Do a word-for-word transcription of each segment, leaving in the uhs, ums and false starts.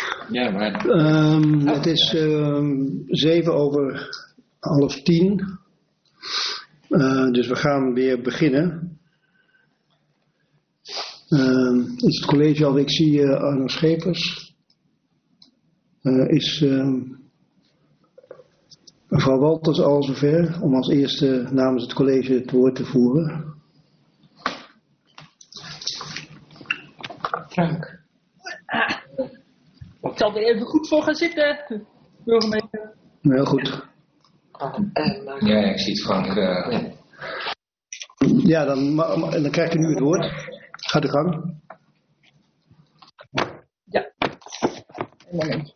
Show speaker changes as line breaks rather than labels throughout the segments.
Ja, maar...
Um, het is um, zeven over half tien. Uh, dus we gaan weer beginnen. Uh, is het college al? Ik zie uh, Arno Schepers. Uh, is uh, mevrouw Walters al zover om als eerste namens het college het woord te voeren?
Frank. Ah, ik zal er even goed voor gaan zitten, burgemeester.
Heel goed.
Ja, ik zie het Frank. Uh...
Ja, dan, dan krijg je nu het woord. Ga de gang.
Ja, een moment.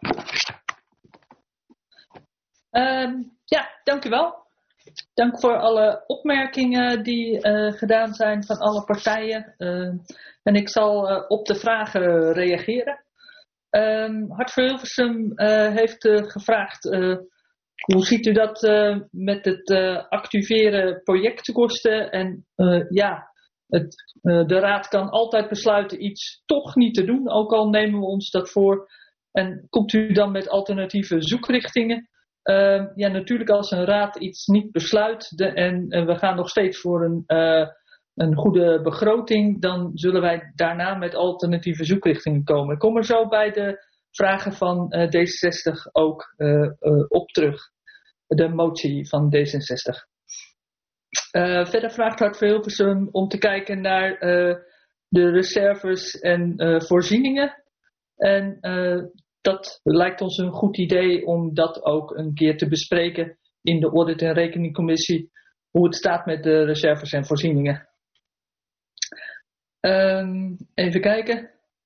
Um, ja, dank u wel. Dank voor alle opmerkingen die uh, gedaan zijn van alle partijen. Uh, en ik zal uh, op de vragen reageren. Um, Hart voor Hilversum uh, heeft uh, gevraagd... Uh, Hoe ziet u dat uh, met het uh, activeren projectkosten? En uh, ja, het, uh, de raad kan altijd besluiten iets toch niet te doen, ook al nemen we ons dat voor. En komt u dan met alternatieve zoekrichtingen? Uh, ja, natuurlijk als een raad iets niet besluit de, en uh, we gaan nog steeds voor een, uh, een goede begroting, dan zullen wij daarna met alternatieve zoekrichtingen komen. Ik kom er zo bij de vragen van uh, D zesenzestig ook uh, uh, op terug. De motie van D zesenzestig. Uh, verder vraagt Hart voor Hilversum om te kijken naar uh, de reserves en uh, voorzieningen. En uh, dat lijkt ons een goed idee om dat ook een keer te bespreken in de audit- en rekeningcommissie. Hoe het staat met de reserves en voorzieningen. Um, even kijken.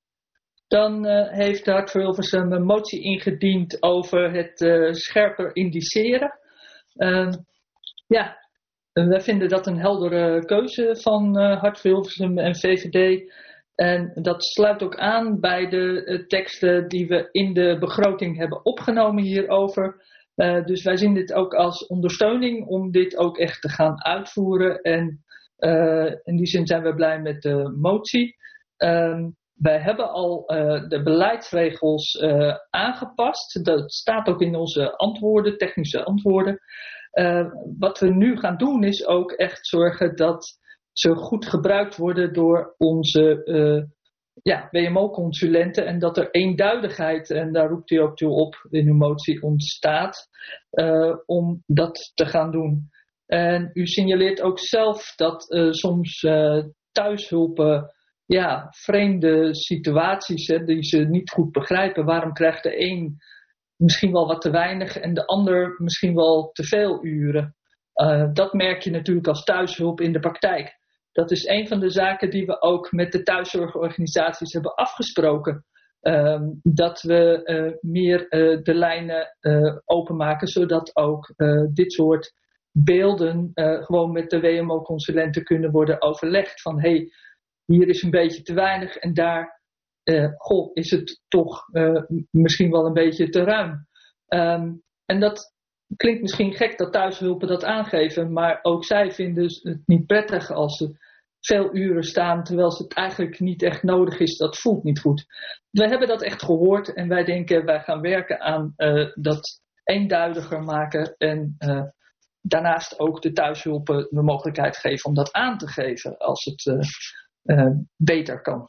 Dan uh, heeft Hart voor Hilversum een motie ingediend over het uh, scherper indiceren. Uh, ja, wij vinden dat een heldere keuze van uh, Hart voor Hilversum en V V D. En dat sluit ook aan bij de uh, teksten die we in de begroting hebben opgenomen hierover. Uh, dus wij zien dit ook als ondersteuning om dit ook echt te gaan uitvoeren. En uh, in die zin zijn we blij met de motie. Uh, Wij hebben al uh, de beleidsregels uh, aangepast. Dat staat ook in onze antwoorden, technische antwoorden. Uh, wat we nu gaan doen is ook echt zorgen dat ze goed gebruikt worden door onze uh, ja, W M O-consulenten. En dat er eenduidigheid, en daar roept u ook toe op in uw motie, ontstaat uh, om dat te gaan doen. En u signaleert ook zelf dat uh, soms uh, thuishulpen... Ja, vreemde situaties hè, die ze niet goed begrijpen. Waarom krijgt de een misschien wel wat te weinig en de ander misschien wel te veel uren? Uh, dat merk je natuurlijk als thuishulp in de praktijk. Dat is een van de zaken die we ook met de thuiszorgorganisaties hebben afgesproken. Uh, dat we uh, meer uh, de lijnen uh, openmaken, zodat ook uh, dit soort beelden uh, gewoon met de W M O-consulenten kunnen worden overlegd. Van hey, hier is een beetje te weinig en daar uh, goh, is het toch uh, misschien wel een beetje te ruim. Um, en dat klinkt misschien gek dat thuishulpen dat aangeven, maar ook zij vinden het niet prettig als ze veel uren staan, terwijl het eigenlijk niet echt nodig is. Dat voelt niet goed. We hebben dat echt gehoord en wij denken wij gaan werken aan uh, dat eenduidiger maken en uh, daarnaast ook de thuishulpen de mogelijkheid geven om dat aan te geven als het uh, uh, beter kan.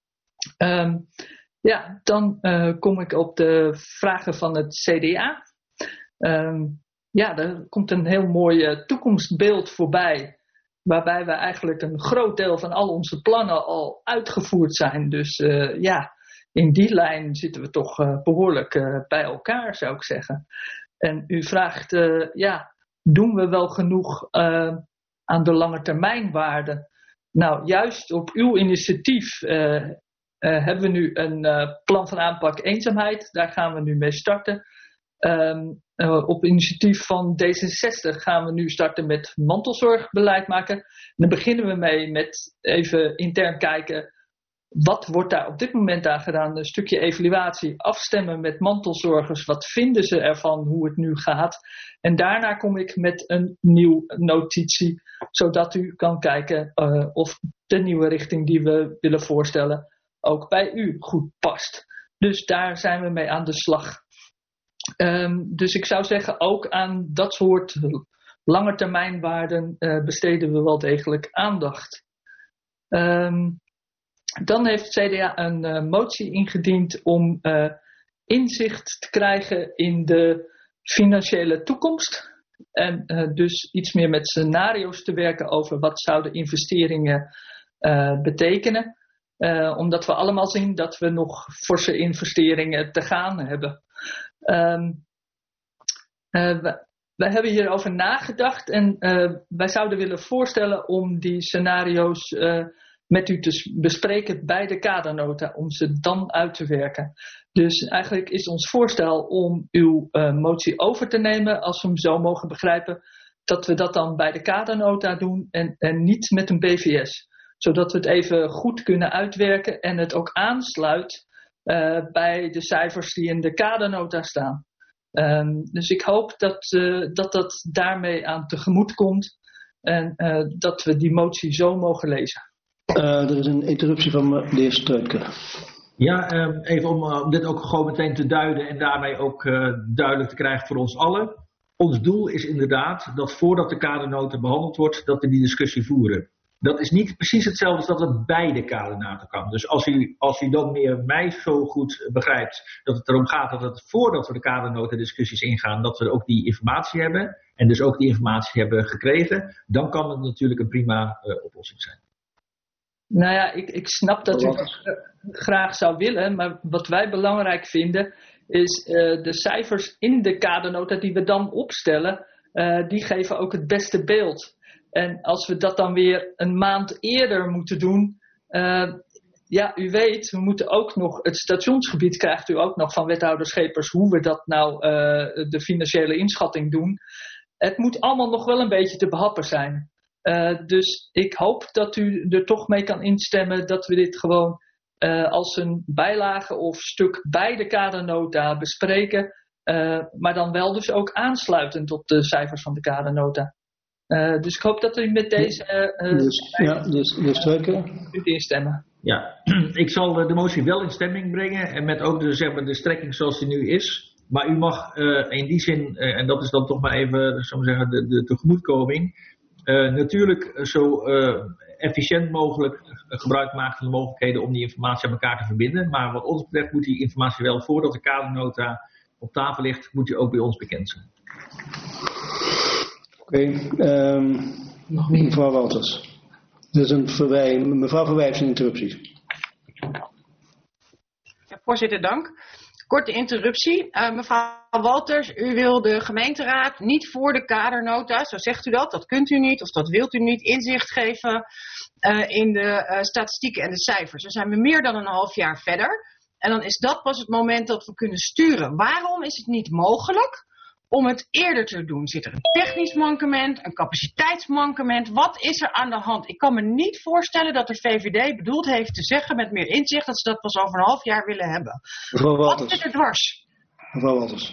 Um, ja, dan uh, kom ik op de vragen van het C D A. Um, ja, er komt een heel mooi uh, toekomstbeeld voorbij, waarbij we eigenlijk een groot deel van al onze plannen al uitgevoerd zijn. Dus uh, ja, in die lijn zitten we toch uh, behoorlijk uh, bij elkaar, zou ik zeggen. En u vraagt, uh, ja, doen we wel genoeg uh, aan de langetermijnwaarde? Nou, juist op uw initiatief uh, uh, hebben we nu een uh, plan van aanpak eenzaamheid. Daar gaan we nu mee starten. Um, uh, op initiatief van D zesenzestig gaan we nu starten met mantelzorgbeleid maken. En dan beginnen we mee met even intern kijken, wat wordt daar op dit moment aan gedaan? Een stukje evaluatie, afstemmen met mantelzorgers. Wat vinden ze ervan, hoe het nu gaat? En daarna kom ik met een nieuw notitie, zodat u kan kijken uh, of de nieuwe richting die we willen voorstellen ook bij u goed past. Dus daar zijn we mee aan de slag. Um, dus ik zou zeggen, ook aan dat soort langetermijnwaarden uh, besteden we wel degelijk aandacht. Um, dan heeft C D A een uh, motie ingediend om uh, inzicht te krijgen in de financiële toekomst. En uh, dus iets meer met scenario's te werken over wat zouden investeringen uh, betekenen. Uh, omdat we allemaal zien dat we nog forse investeringen te gaan hebben. Um, uh, we, we hebben hierover nagedacht en uh, wij zouden willen voorstellen om die scenario's uh, met u te bespreken bij de kadernota, om ze dan uit te werken. Dus eigenlijk is ons voorstel om uw uh, motie over te nemen, als we hem zo mogen begrijpen, dat we dat dan bij de kadernota doen en, en niet met een B V S. Zodat we het even goed kunnen uitwerken en het ook aansluit uh, bij de cijfers die in de kadernota staan. Um, dus ik hoop dat, uh, dat dat daarmee aan tegemoet komt en uh, dat we die motie zo mogen lezen.
Uh, er is een interruptie van de heer Struitke.
Ja, um, even om, uh, om dit ook gewoon meteen te duiden en daarmee ook uh, duidelijk te krijgen voor ons allen. Ons doel is inderdaad dat voordat de kadernota behandeld wordt, dat we die discussie voeren. Dat is niet precies hetzelfde als dat het bij de kadernota kan. Dus als u, als u dan meer mij zo goed begrijpt dat het erom gaat dat het voordat we de kadernota discussies ingaan, dat we ook die informatie hebben en dus ook die informatie hebben gekregen, dan kan het natuurlijk een prima uh, oplossing zijn.
Nou ja, ik, ik snap dat u dat graag zou willen, maar wat wij belangrijk vinden is uh, de cijfers in de kadernota die we dan opstellen, uh, die geven ook het beste beeld. En als we dat dan weer een maand eerder moeten doen, uh, ja, u weet, we moeten ook nog, het stationsgebied krijgt u ook nog van wethouder Schepers, hoe we dat nou, uh, de financiële inschatting doen. Het moet allemaal nog wel een beetje te behappen zijn. Uh, dus ik hoop dat u er toch mee kan instemmen dat we dit gewoon uh, als een bijlage of stuk bij de kadernota bespreken. Uh, maar dan wel dus ook aansluitend op de cijfers van de kadernota. Uh, dus ik hoop dat u met deze uh,
dus, ja, dus, dus uh,
kunt instemmen.
Ja, ik zal de motie wel in stemming brengen en met ook de, zeg maar, de strekking zoals die nu is. Maar u mag uh, in die zin, uh, en dat is dan toch maar even zou zeggen, de, de tegemoetkoming, uh, natuurlijk zo uh, efficiënt mogelijk gebruik maken van de mogelijkheden om die informatie aan elkaar te verbinden. Maar wat ons betreft moet die informatie wel voordat de kadernota op tafel ligt, moet die ook bij ons bekend zijn.
Oké, okay, um, mevrouw Walters. Dat is een verwij, mevrouw Verwij heeft een interruptie.
Ja, voorzitter, dank. Korte interruptie. Uh, mevrouw Walters, u wil de gemeenteraad niet voor de kadernota, zo zegt u dat, dat kunt u niet of dat wilt u niet, inzicht geven uh, in de uh, statistieken en de cijfers. Dan zijn we meer dan een half jaar verder en dan is dat pas het moment dat we kunnen sturen. Waarom is het niet mogelijk om het eerder te doen? Zit er een technisch mankement, een capaciteitsmankement? Wat is er aan de hand? Ik kan me niet voorstellen dat de V V D bedoeld heeft te zeggen met meer inzicht dat ze dat pas over een half jaar willen hebben.
Mevrouw Walters.
Wat zit er dwars?
Mevrouw Walters.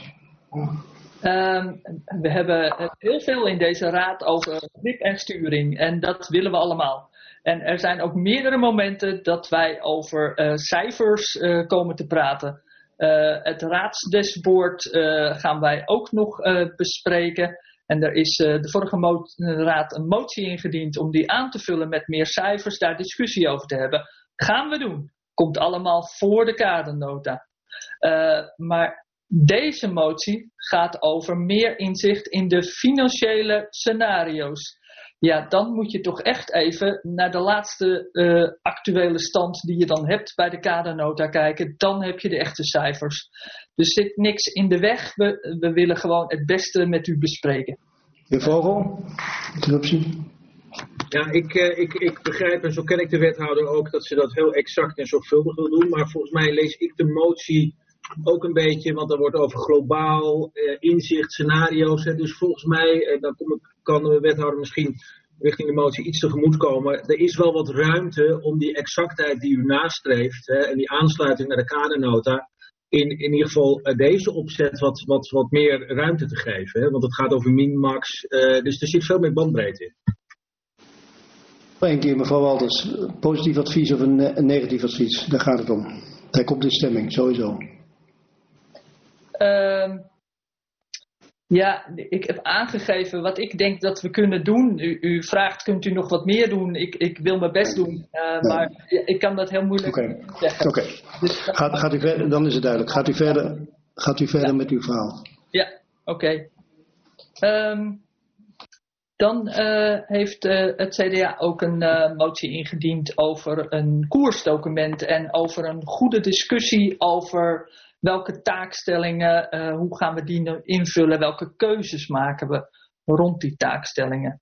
Um, we hebben heel veel in deze raad over grip en sturing en dat willen we allemaal. En er zijn ook meerdere momenten dat wij over uh, cijfers uh, komen te praten. Uh, het raadsdashboard uh, gaan wij ook nog uh, bespreken. En er is uh, de vorige mo- raad een motie ingediend om die aan te vullen met meer cijfers, daar discussie over te hebben. Gaan we doen. Komt allemaal voor de kadernota. Uh, maar deze motie gaat over meer inzicht in de financiële scenario's. Ja, dan moet je toch echt even naar de laatste uh, actuele stand die je dan hebt bij de kadernota kijken. Dan heb je de echte cijfers. Dus zit niks in de weg. We, we willen gewoon het beste met u bespreken.
Heer Vogel, interruptie.
Ja, ik, uh, ik, ik begrijp, en zo ken ik de wethouder ook, dat ze dat heel exact en zorgvuldig wil doen. Maar volgens mij lees ik de motie ook een beetje, want er wordt over globaal, uh, inzicht, scenario's. Hè. Dus volgens mij, uh, dan kom ik, kan de wethouder misschien richting de motie iets tegemoet komen. Er is wel wat ruimte om die exactheid die u nastreeft, hè, en die aansluiting naar de kadernota, in, in ieder geval uh, deze opzet wat, wat, wat meer ruimte te geven. Hè. Want het gaat over min-max, uh, dus er zit veel meer bandbreedte in.
Eén keer mevrouw Walters, positief advies of een, een negatief advies, daar gaat het om. Hij komt in stemming, sowieso.
Uh, ja, ik heb aangegeven wat ik denk dat we kunnen doen. U, u vraagt, kunt u nog wat meer doen? Ik, ik wil mijn best doen, uh, ja. maar ik kan dat heel moeilijk
okay.
zeggen.
Oké, okay. dus gaat, gaat u verder, dan is het duidelijk. Gaat u verder, gaat u verder ja. met uw verhaal?
Ja, oké. Okay. Um, Dan uh, heeft uh, het C D A ook een uh, motie ingediend over een koersdocument en over een goede discussie over welke taakstellingen, uh, hoe gaan we die invullen, welke keuzes maken we rond die taakstellingen.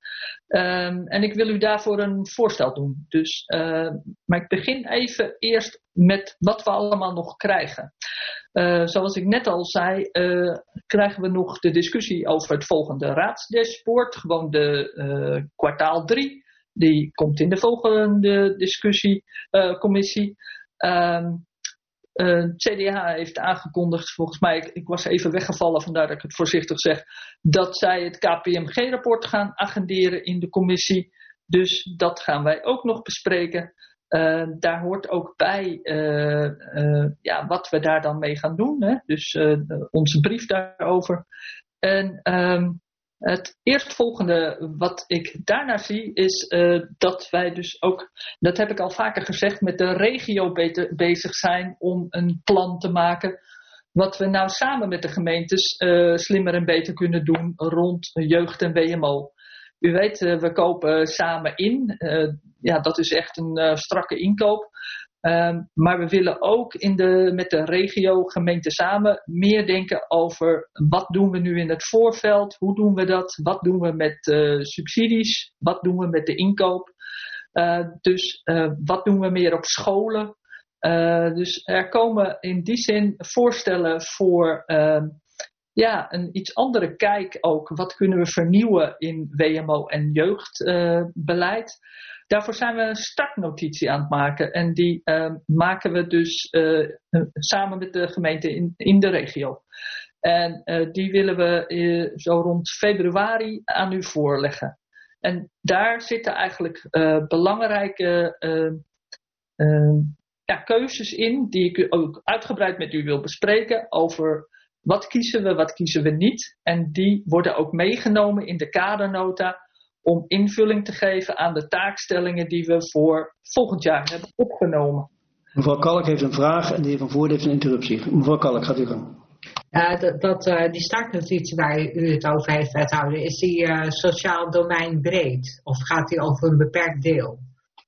Um, en ik wil u daarvoor een voorstel doen. Dus, uh, maar ik begin even eerst met wat we allemaal nog krijgen. Uh, zoals ik net al zei, uh, krijgen we nog de discussie over het volgende raadsdashboard. Gewoon de uh, kwartaal drie. Die komt in de volgende discussiecommissie. Uh, um, Uh, het C D A heeft aangekondigd, volgens mij, ik, ik was even weggevallen, vandaar dat ik het voorzichtig zeg, dat zij het K P M G-rapport gaan agenderen in de commissie. Dus dat gaan wij ook nog bespreken. Uh, daar hoort ook bij uh, uh, ja, wat we daar dan mee gaan doen. Hè? Dus uh, onze brief daarover. En um, het eerstvolgende wat ik daarna zie is uh, dat wij dus ook, dat heb ik al vaker gezegd, met de regio beter bezig zijn om een plan te maken. Wat we nou samen met de gemeentes uh, slimmer en beter kunnen doen rond jeugd en W M O. U weet, uh, we kopen samen in. Uh, ja, dat is echt een uh, strakke inkoop. Um, maar we willen ook in de, met de regio gemeente samen meer denken over wat doen we nu in het voorveld, hoe doen we dat, wat doen we met uh, subsidies, wat doen we met de inkoop. Uh, dus uh, wat doen we meer op scholen. Uh, dus er komen in die zin voorstellen voor uh, ja, een iets andere kijk ook. Wat kunnen we vernieuwen in W M O en jeugdbeleid. Uh, Daarvoor zijn we een startnotitie aan het maken. En die uh, maken we dus uh, samen met de gemeente in, in de regio. En uh, die willen we uh, zo rond februari aan u voorleggen. En daar zitten eigenlijk uh, belangrijke uh, uh, ja, keuzes in. Die ik ook uitgebreid met u wil bespreken. Over wat kiezen we, wat kiezen we niet. En die worden ook meegenomen in de kadernota. Om invulling te geven aan de taakstellingen die we voor volgend jaar hebben opgenomen.
Mevrouw Kalk heeft een vraag en de heer Van Voorde heeft een interruptie. Mevrouw Kalk, gaat u gang.
Uh, dat, dat, uh, die startnotitie waar u het over heeft, wethouder, is die uh, sociaal domein breed? Of gaat die over een beperkt deel?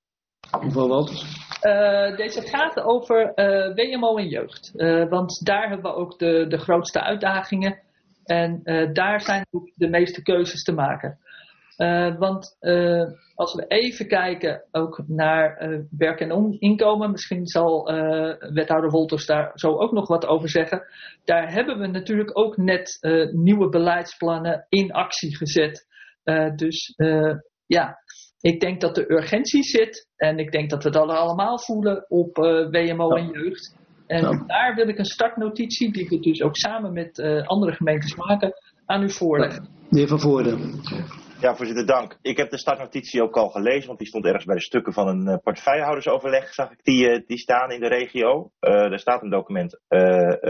Mevrouw Walters?
Uh, deze gaat over uh, W M O en jeugd. Uh, want daar hebben we ook de, de grootste uitdagingen. En uh, daar zijn ook de meeste keuzes te maken. Uh, want uh, als we even kijken ook naar uh, werk en inkomen, misschien zal uh, wethouder Wolters daar zo ook nog wat over zeggen. Daar hebben we natuurlijk ook net uh, nieuwe beleidsplannen in actie gezet. Uh, dus uh, ja, ik denk dat de urgentie zit en ik denk dat we dat allemaal voelen op uh, W M O en jeugd. En ja. Daar wil ik een startnotitie, die we dus ook samen met uh, andere gemeentes maken, aan u voorleggen.
Ja. De heer Van Voorde.
Ja, voorzitter, dank. Ik heb de startnotitie ook al gelezen, want die stond ergens bij de stukken van een uh, portefeuillehoudersoverleg, zag ik die, uh, die staan in de regio. Uh, er staat een document uh,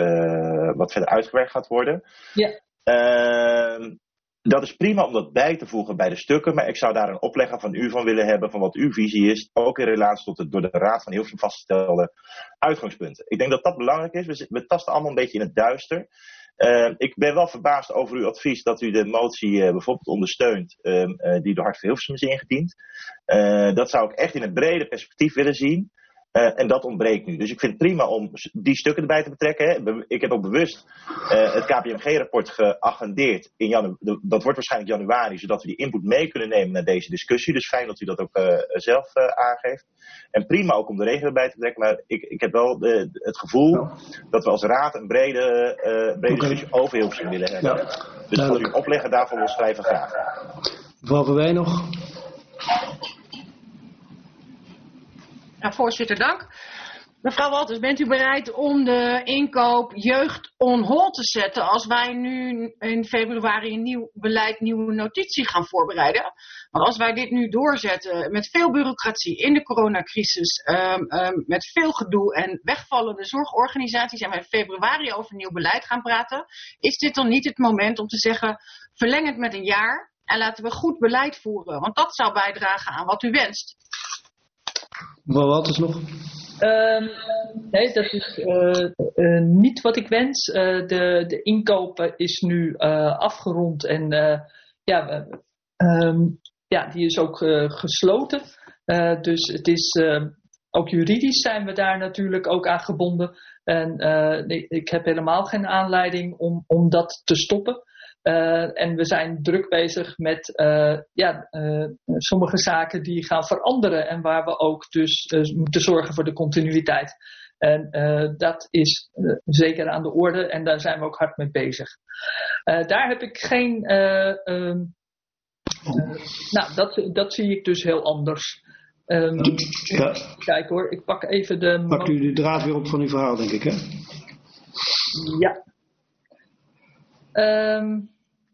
uh, wat verder uitgewerkt gaat worden.
Ja.
Uh, dat is prima om dat bij te voegen bij de stukken, maar ik zou daar een oplegger van u van willen hebben, van wat uw visie is, ook in relatie tot het door de Raad van Hilversum vastgestelde uitgangspunten. Ik denk dat dat belangrijk is. We, we tasten allemaal een beetje in het duister. Uh, ik ben wel verbaasd over uw advies dat u de motie uh, bijvoorbeeld ondersteunt uh, uh, die door Hart voor Hilversum is ingediend. Uh, dat zou ik echt in het brede perspectief willen zien. Uh, en dat ontbreekt nu. Dus ik vind het prima om die stukken erbij te betrekken. Hè. Ik heb ook bewust uh, het K P M G-rapport geagendeerd. In janu- dat wordt waarschijnlijk januari, zodat we die input mee kunnen nemen naar deze discussie. Dus fijn dat u dat ook uh, zelf uh, aangeeft. En prima ook om de regio erbij te betrekken. Maar ik, ik heb wel de, het gevoel ja. dat we als raad een brede, uh, brede okay. discussie over Hilversum willen hebben. Ja. Dus als u een oplegger daarvoor wil schrijven, graag.
Mevrouw Verwij nog.
Ja, voorzitter, dank. Mevrouw Walters, bent u bereid om de inkoop jeugd on hold te zetten als wij nu in februari een nieuw beleid, nieuwe notitie gaan voorbereiden? Maar als wij dit nu doorzetten met veel bureaucratie in de coronacrisis, um, um, met veel gedoe en wegvallende zorgorganisaties en we in februari over nieuw beleid gaan praten, is dit dan niet het moment om te zeggen, verleng het met een jaar en laten we goed beleid voeren? Want dat zou bijdragen aan wat u wenst.
Mevrouw Walters nog?
Um, nee, dat is uh, uh, niet wat ik wens. Uh, de, de inkoop is nu uh, afgerond en uh, ja, um, ja, die is ook uh, gesloten. Uh, dus het is, uh, ook juridisch zijn we daar natuurlijk ook aan gebonden. En uh, ik, ik heb helemaal geen aanleiding om, om dat te stoppen. Uh, en we zijn druk bezig met uh, ja, uh, sommige zaken die gaan veranderen en waar we ook dus uh, moeten zorgen voor de continuïteit. En uh, dat is uh, zeker aan de orde en daar zijn we ook hard mee bezig. Uh, daar heb ik geen... Uh, um, uh, nou, dat, dat zie ik dus heel anders. Um,
ja.
Kijk hoor, ik pak even de...
Pakt u de draad weer op van uw verhaal, denk ik, hè?
Ja. Um,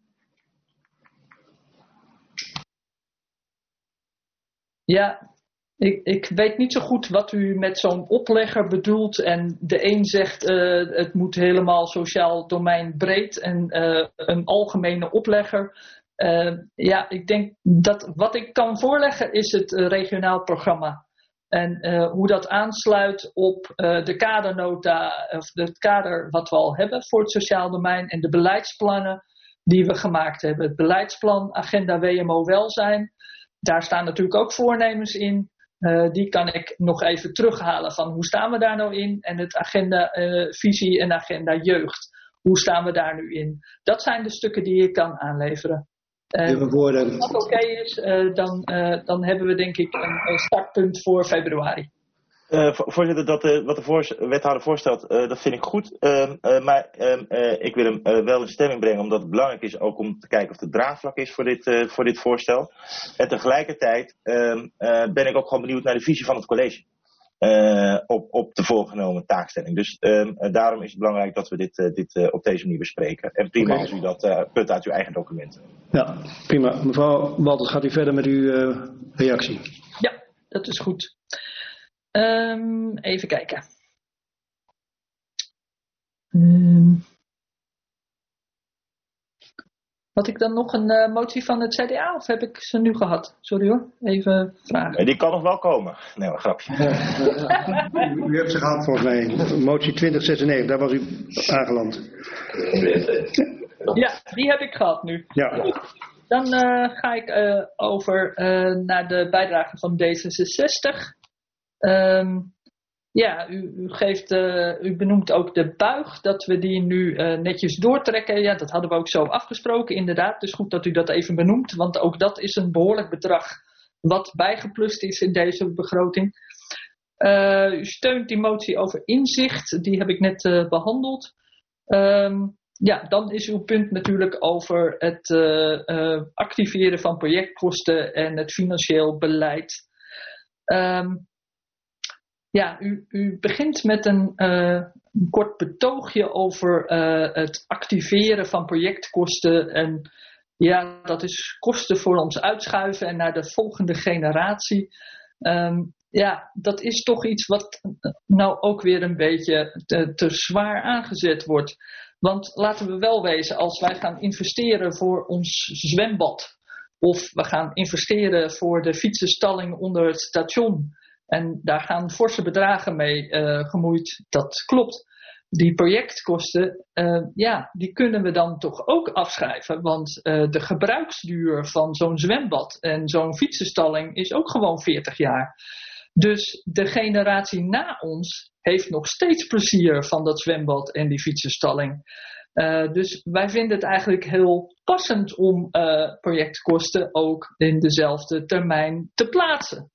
ja, ik, ik weet niet zo goed wat u met zo'n oplegger bedoelt. En de een zegt uh, het moet helemaal sociaal domein breed en uh, een algemene oplegger. Uh, ja, ik denk dat wat ik kan voorleggen is het uh, regionaal programma. En uh, hoe dat aansluit op uh, de kadernota, of het kader wat we al hebben voor het sociaal domein en de beleidsplannen die we gemaakt hebben. Het beleidsplan Agenda W M O Welzijn, daar staan natuurlijk ook voornemens in. Uh, die kan ik nog even terughalen van hoe staan we daar nou in. En het agenda uh, visie en agenda jeugd, hoe staan we daar nu in. Dat zijn de stukken die ik kan aanleveren. Uh, als dat oké okay is, uh, dan, uh, dan hebben we denk ik een, een startpunt voor februari.
Uh, voorzitter, dat, uh, wat de voor, wethouder voorstelt, uh, dat vind ik goed. Uh, uh, maar uh, uh, ik wil hem uh, wel in stemming brengen, omdat het belangrijk is ook om te kijken of het draagvlak is voor dit, uh, voor dit voorstel. En tegelijkertijd uh, uh, ben ik ook gewoon benieuwd naar de visie van het college. Uh, op, op de voorgenomen taakstelling. Dus uh, daarom is het belangrijk dat we dit, uh, dit uh, op deze manier bespreken. En prima okay. Als u dat uh, put uit uw eigen documenten.
Ja, prima. Mevrouw Walters, gaat u verder met uw uh, reactie?
Ja, dat is goed. Um, even kijken. Um, had ik dan nog een uh, motie van het C D A of heb ik ze nu gehad? Sorry hoor, even vragen.
Die kan nog wel komen. Nee, een grapje.
u, u hebt ze gehad volgens mij. Motie twintig zesennegentig, daar was u aangeland.
Ja, die heb ik gehad nu.
Ja.
Dan uh, ga ik uh, over uh, naar de bijdrage van D zesenzestig. Um, ja, u, u, geeft, uh, u benoemt ook de buig, dat we die nu uh, netjes doortrekken. Ja, dat hadden we ook zo afgesproken, inderdaad. Dus goed dat u dat even benoemt, want ook dat is een behoorlijk bedrag wat bijgeplust is in deze begroting. Uh, u steunt die motie over inzicht, die heb ik net uh, behandeld. Um, ja, dan is uw punt natuurlijk over het uh, uh, activeren van projectkosten en het financieel beleid. Um, Ja, u, u begint met een, uh, een kort betoogje over uh, het activeren van projectkosten. En ja, dat is kosten voor ons uitschuiven en naar de volgende generatie. Um, ja, dat is toch iets wat nou ook weer een beetje te, te zwaar aangezet wordt. Want laten we wel wezen, als wij gaan investeren voor ons zwembad, of we gaan investeren voor de fietsenstalling onder het station, en daar gaan forse bedragen mee uh, gemoeid, dat klopt. Die projectkosten, uh, ja, die kunnen we dan toch ook afschrijven. Want uh, de gebruiksduur van zo'n zwembad en zo'n fietsenstalling is ook gewoon veertig jaar. Dus de generatie na ons heeft nog steeds plezier van dat zwembad en die fietsenstalling. Uh, dus wij vinden het eigenlijk heel passend om uh, projectkosten ook in dezelfde termijn te plaatsen.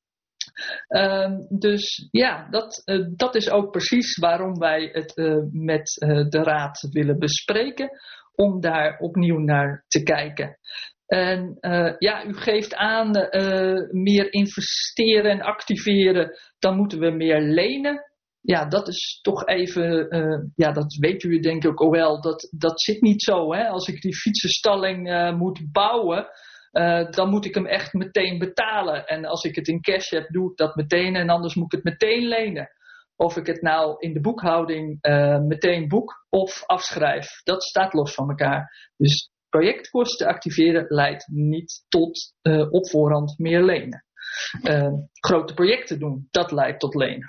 Uh, dus ja, dat, uh, dat is ook precies waarom wij het uh, met uh, de raad willen bespreken, om daar opnieuw naar te kijken. En uh, ja, u geeft aan uh, meer investeren en activeren, dan moeten we meer lenen. ja, dat is toch even, uh, ja, dat weet u denk ik ook wel, dat, dat zit niet zo. Hè? Als ik die fietsenstalling uh, moet bouwen, uh, dan moet ik hem echt meteen betalen. En als ik het in cash heb, doe ik dat meteen en anders moet ik het meteen lenen. Of ik het nou in de boekhouding uh, meteen boek of afschrijf, dat staat los van elkaar. Dus projectkosten activeren leidt niet tot uh, op voorhand meer lenen. Uh, grote projecten doen, dat leidt tot lenen.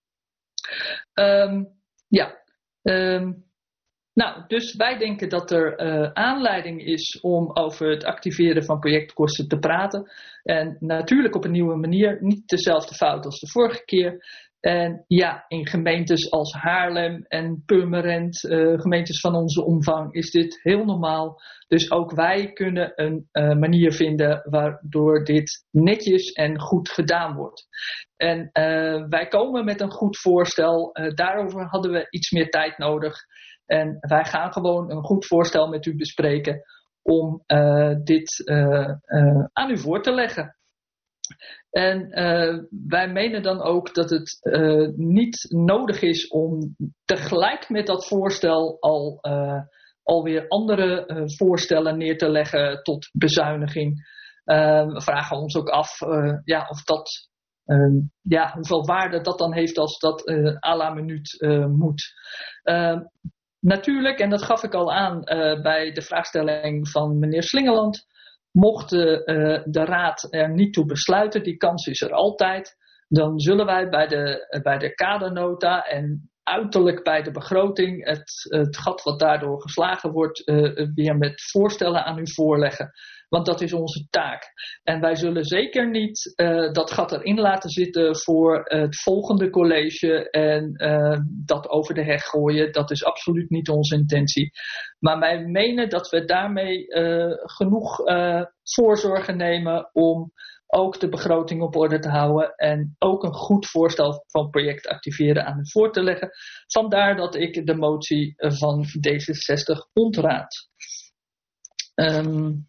Um, ja, um, nou, dus wij denken dat er uh, aanleiding is om over het activeren van projectkosten te praten. En natuurlijk op een nieuwe manier, niet dezelfde fout als de vorige keer. En ja, in gemeentes als Haarlem en Purmerend, uh, gemeentes van onze omvang, is dit heel normaal. Dus ook wij kunnen een uh, manier vinden waardoor dit netjes en goed gedaan wordt. En uh, wij komen met een goed voorstel. Uh, daarover hadden we iets meer tijd nodig. En wij gaan gewoon een goed voorstel met u bespreken om uh, dit uh, uh, aan u voor te leggen. En uh, wij menen dan ook dat het uh, niet nodig is om tegelijk met dat voorstel al uh, alweer andere uh, voorstellen neer te leggen tot bezuiniging. Uh, we vragen ons ook af uh, ja, of dat, uh, ja, hoeveel waarde dat dan heeft als dat uh, à la minuut uh, moet. Uh, natuurlijk, en dat gaf ik al aan uh, bij de vraagstelling van meneer Slingeland. Mocht uh, de raad er niet toe besluiten, die kans is er altijd, dan zullen wij bij de, uh, bij de kadernota en uiterlijk bij de begroting het, het gat wat daardoor geslagen wordt uh, weer met voorstellen aan u voorleggen. Want dat is onze taak. En wij zullen zeker niet uh, dat gat erin laten zitten voor het volgende college en uh, dat over de heg gooien. Dat is absoluut niet onze intentie. Maar wij menen dat we daarmee uh, genoeg uh, voorzorgen nemen om ook de begroting op orde te houden en ook een goed voorstel van project activeren aan u voor te leggen. Vandaar dat ik de motie van D zesenzestig ontraad. Um,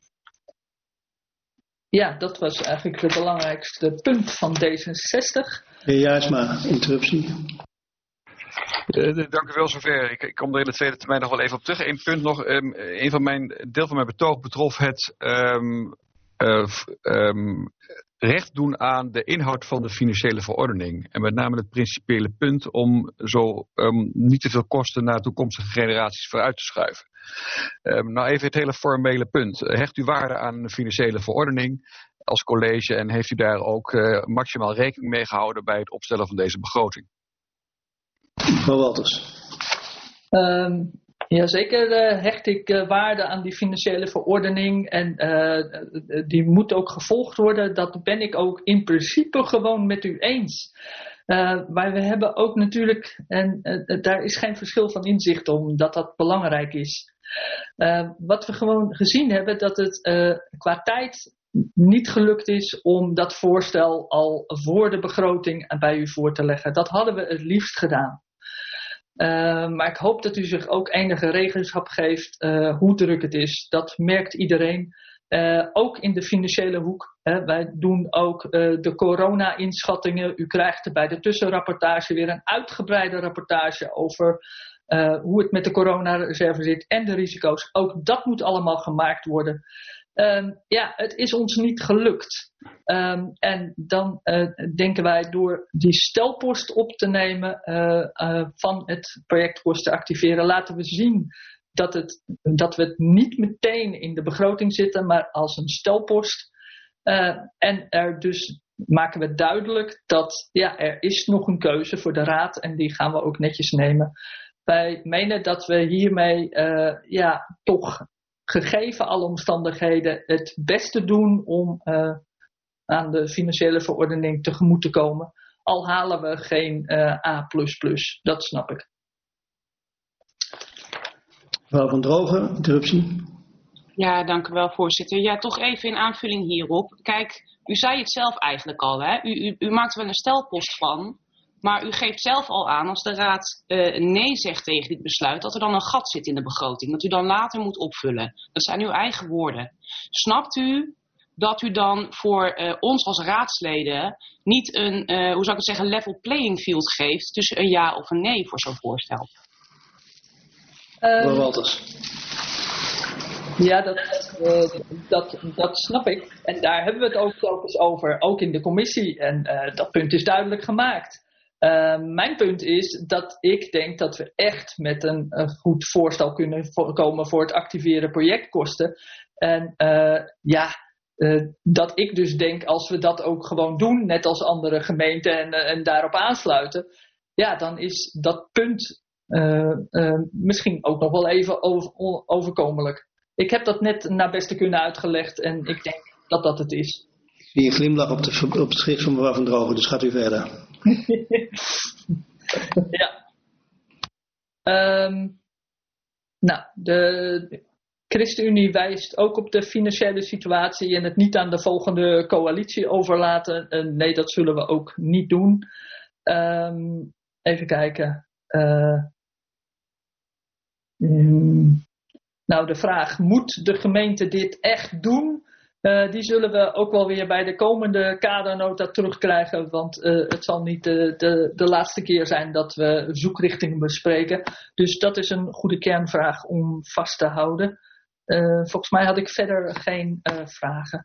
Ja, dat was eigenlijk het belangrijkste punt van D zesenzestig.
Ja, Jaarsma, interruptie.
Uh, dank u wel zover. Ik, ik kom er in de tweede termijn nog wel even op terug. Eén punt nog. Um, een van mijn deel van mijn betoog betrof het um, uh, um, recht doen aan de inhoud van de financiële verordening. En met name het principiële punt om zo um, niet te veel kosten naar toekomstige generaties vooruit te schuiven. Um, nou even het hele formele punt. Hecht u waarde aan de financiële verordening als college en heeft u daar ook uh, maximaal rekening mee gehouden bij het opstellen van deze begroting?
Mevrouw Walters.
Um, Jazeker uh, hecht ik uh, waarde aan die financiële verordening en uh, die moet ook gevolgd worden. Dat ben ik ook in principe gewoon met u eens. Uh, maar we hebben ook natuurlijk, en uh, daar is geen verschil van inzicht om, dat dat belangrijk is. Uh, wat we gewoon gezien hebben, dat het uh, qua tijd niet gelukt is om dat voorstel al voor de begroting bij u voor te leggen. Dat hadden we het liefst gedaan. Uh, maar ik hoop dat u zich ook enige regenschap geeft uh, hoe druk het is. Dat merkt iedereen. Uh, ook in de financiële hoek. Hè. Wij doen ook uh, de corona-inschattingen. U krijgt er bij de tussenrapportage weer een uitgebreide rapportage over uh, hoe het met de coronareserve zit en de risico's. Ook dat moet allemaal gemaakt worden. Um, ja, het is ons niet gelukt. Um, en dan uh, denken wij door die stelpost op te nemen uh, uh, van het projectkosten activeren, laten we zien dat, het, dat we het niet meteen in de begroting zitten, maar als een stelpost. Uh, en er dus maken we duidelijk dat ja, er is nog een keuze voor de raad en die gaan we ook netjes nemen. Wij menen dat we hiermee uh, ja, toch gegeven alle omstandigheden het beste doen om uh, aan de financiële verordening tegemoet te komen. Al halen we geen uh, A plus plus, dat snap ik.
Mevrouw van Drogen, interruptie.
Ja, dank u wel, voorzitter. Ja, toch even in aanvulling hierop. Kijk, u zei het zelf eigenlijk al, hè? U, u, u maakt er wel een stelpost van, maar u geeft zelf al aan, als de raad uh, nee zegt tegen dit besluit, dat er dan een gat zit in de begroting, dat u dan later moet opvullen. Dat zijn uw eigen woorden. Snapt u dat u dan voor uh, ons als raadsleden niet een, uh, hoe zou ik het zeggen, level playing field geeft tussen een ja of een nee voor zo'n voorstel?
Mevrouw Walters.
Ja, dat, uh, dat, dat snap ik. En daar hebben we het ook telkens over, ook in de commissie. En uh, dat punt is duidelijk gemaakt. Uh, mijn punt is dat ik denk dat we echt met een, een goed voorstel kunnen komen voor het activeren projectkosten. En uh, ja, uh, dat ik dus denk als we dat ook gewoon doen, net als andere gemeenten en, uh, en daarop aansluiten. Ja, dan is dat punt uh, uh, misschien ook nog wel even over, overkomelijk. Ik heb dat net naar beste kunnen uitgelegd en ik denk dat dat het is.
Ik zie een glimlach op, de, op het schrift van mevrouw Van Drogen, dus gaat u verder.
Ja. Um, nou, de ChristenUnie wijst ook op de financiële situatie en het niet aan de volgende coalitie overlaten. Uh, nee, dat zullen we ook niet doen. Um, even kijken. Uh, um, nou, de vraag, moet de gemeente dit echt doen? Uh, die zullen we ook wel weer bij de komende kadernota terugkrijgen, want uh, het zal niet de, de, de laatste keer zijn dat we zoekrichtingen bespreken. Dus dat is een goede kernvraag om vast te houden. Uh, volgens mij had ik verder geen uh, vragen.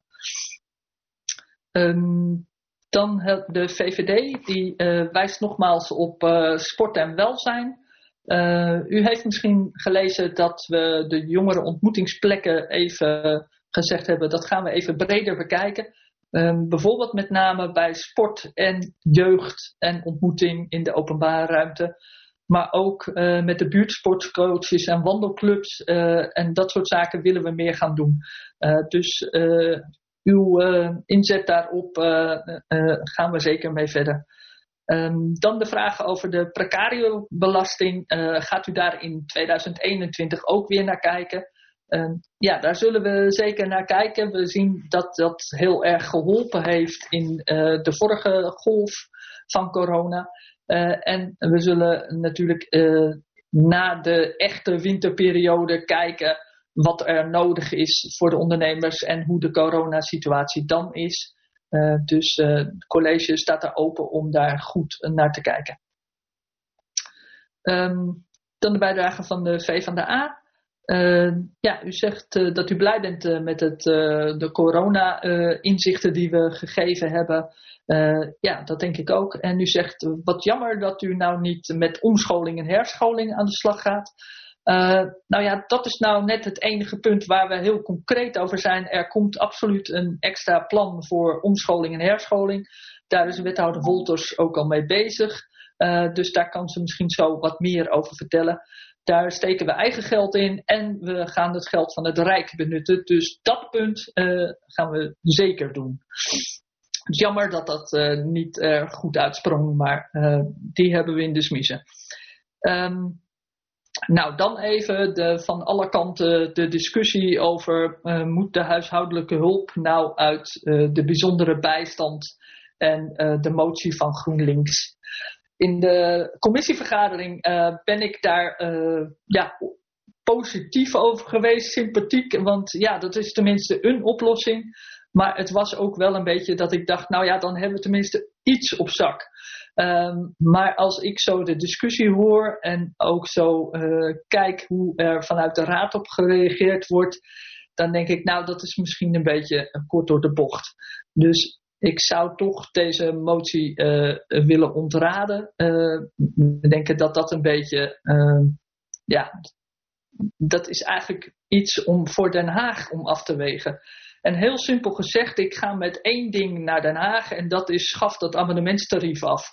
Um, dan de V V D, die uh, wijst nogmaals op uh, sport en welzijn. Uh, u heeft misschien gelezen dat we de jongere ontmoetingsplekken even gezegd hebben, dat gaan we even breder bekijken. Um, bijvoorbeeld met name bij sport en jeugd en ontmoeting in de openbare ruimte. Maar ook uh, met de buurtsportcoaches en wandelclubs uh, en dat soort zaken willen we meer gaan doen. Uh, dus uh, uw uh, inzet daarop uh, uh, gaan we zeker mee verder. Um, dan de vraag over de precario-belasting. Uh, gaat u daar in tweeduizend eenentwintig ook weer naar kijken? Um, ja, daar zullen we zeker naar kijken. We zien dat dat heel erg geholpen heeft in uh, de vorige golf van corona. Uh, en we zullen natuurlijk uh, na de echte winterperiode kijken wat er nodig is voor de ondernemers en hoe de coronasituatie dan is. Uh, dus uh, het college staat er open om daar goed naar te kijken. Um, dan de bijdrage van de VvdA. Uh, ja, u zegt uh, dat u blij bent uh, met het, uh, de corona-inzichten uh, die we gegeven hebben. Uh, ja, dat denk ik ook. En u zegt, uh, wat jammer dat u nou niet met omscholing en herscholing aan de slag gaat. Uh, nou ja, dat is nou net het enige punt waar we heel concreet over zijn. Er komt absoluut een extra plan voor omscholing en herscholing. Daar is wethouder Wolters ook al mee bezig. Uh, dus daar kan ze misschien zo wat meer over vertellen. Daar steken we eigen geld in en we gaan het geld van het Rijk benutten. Dus dat punt uh, gaan we zeker doen. Het is jammer dat dat uh, niet uh, goed uitsprong, maar uh, die hebben we in de smiezen. Um, nou, dan even de, van alle kanten de discussie over uh, moet de huishoudelijke hulp nou uit uh, de bijzondere bijstand en uh, de motie van GroenLinks. In de commissievergadering uh, ben ik daar uh, ja, positief over geweest, sympathiek, want ja, dat is tenminste een oplossing. Maar het was ook wel een beetje dat ik dacht, nou ja, dan hebben we tenminste iets op zak. Um, maar als ik zo de discussie hoor en ook zo uh, kijk hoe er vanuit de raad op gereageerd wordt, dan denk ik, nou, dat is misschien een beetje kort door de bocht. Dus ik zou toch deze motie uh, willen ontraden. Uh, we denken dat dat een beetje, uh, ja, dat is eigenlijk iets om voor Den Haag om af te wegen. En heel simpel gezegd, ik ga met één ding naar Den Haag en dat is schaf dat abonnementstarief af.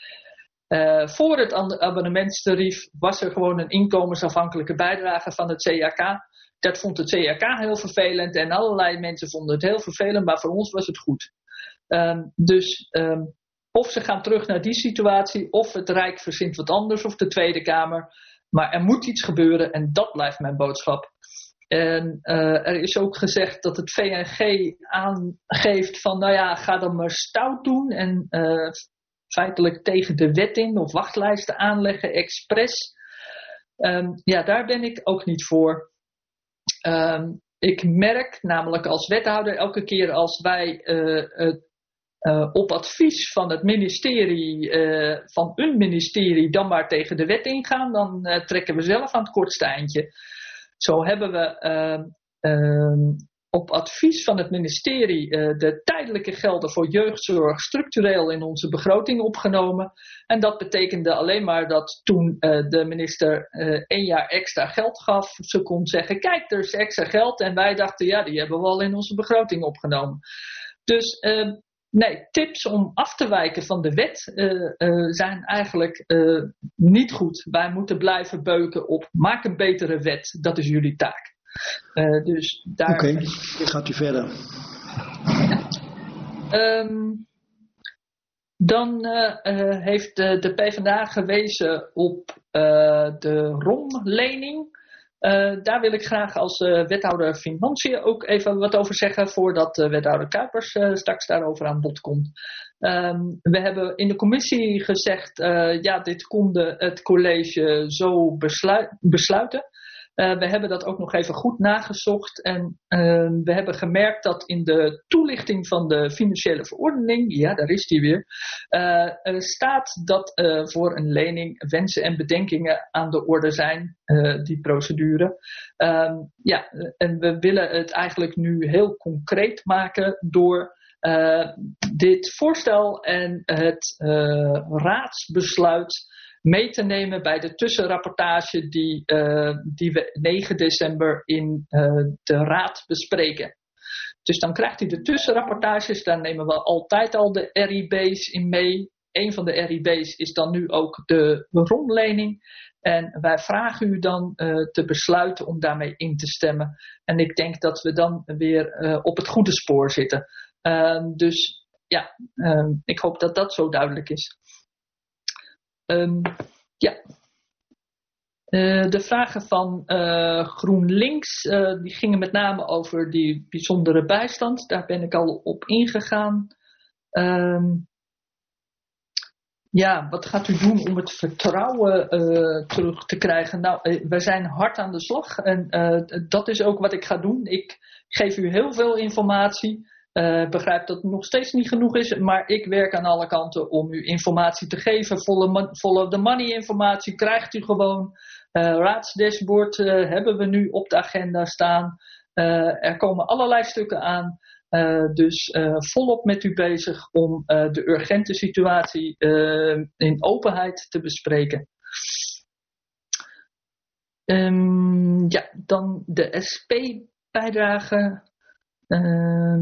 Uh, voor het abonnementstarief was er gewoon een inkomensafhankelijke bijdrage van het C A K. Dat vond het C A K heel vervelend en allerlei mensen vonden het heel vervelend, maar voor ons was het goed. Um, dus um, of ze gaan terug naar die situatie, of het Rijk verzint wat anders, of de Tweede Kamer. Maar er moet iets gebeuren en dat blijft mijn boodschap. En uh, er is ook gezegd dat het V N G aangeeft van, nou ja, ga dan maar stout doen en uh, feitelijk tegen de wet in of wachtlijsten aanleggen, expres. Um, ja, daar ben ik ook niet voor. Um, ik merk namelijk als wethouder elke keer als wij uh, uh, uh, op advies van het ministerie, uh, van een ministerie, dan maar tegen de wet ingaan, dan uh, trekken we zelf aan het kortste eindje. Zo hebben we uh, uh, op advies van het ministerie uh, de tijdelijke gelden voor jeugdzorg structureel in onze begroting opgenomen. En dat betekende alleen maar dat toen uh, de minister uh, één jaar extra geld gaf, ze kon zeggen, kijk, er is extra geld. En wij dachten, ja, die hebben we al in onze begroting opgenomen. Dus uh, nee, tips om af te wijken van de wet uh, uh, zijn eigenlijk uh, niet goed. Wij moeten blijven beuken op, maak een betere wet, dat is jullie taak. Uh, dus daar...
Oké, okay. Gaat u verder.
Um, dan uh, uh, heeft de, de PvdA gewezen op uh, de R O M-lening. Uh, daar wil ik graag als uh, wethouder Financiën ook even wat over zeggen voordat uh, wethouder Kuipers uh, straks daarover aan bod komt. Um, we hebben in de commissie gezegd, uh, ja, dit kon de, het college zo besluit, besluiten. Uh, we hebben dat ook nog even goed nagezocht en uh, we hebben gemerkt dat in de toelichting van de financiële verordening, ja, daar is die weer, uh, uh, staat dat uh, voor een lening wensen en bedenkingen aan de orde zijn, uh, die procedure. Um, ja, en we willen het eigenlijk nu heel concreet maken door uh, dit voorstel en het uh, raadsbesluit mee te nemen bij de tussenrapportage die, uh, die we negen december in uh, de raad bespreken. Dus dan krijgt u de tussenrapportages, daar nemen we altijd al de R I B's in mee. Een van de R I B's is dan nu ook de R O M-lening. En wij vragen u dan uh, te besluiten om daarmee in te stemmen. En ik denk dat we dan weer uh, op het goede spoor zitten. Uh, dus ja, uh, ik hoop dat dat zo duidelijk is. Um, ja. Uh, de vragen van uh, GroenLinks, uh, die gingen met name over die bijzondere bijstand. Daar ben ik al op ingegaan. Um, ja, wat gaat u doen om het vertrouwen uh, terug te krijgen? Nou, uh, wij zijn hard aan de slag en uh, dat is ook wat ik ga doen. Ik geef u heel veel informatie. Ik uh, begrijp dat het nog steeds niet genoeg is, maar ik werk aan alle kanten om u informatie te geven. Follow the money informatie krijgt u gewoon. Uh, raadsdashboard uh, hebben we nu op de agenda staan. Uh, er komen allerlei stukken aan. Uh, dus uh, volop met u bezig om uh, de urgente situatie uh, in openheid te bespreken. Um, ja, dan de S P-bijdrage. Uh,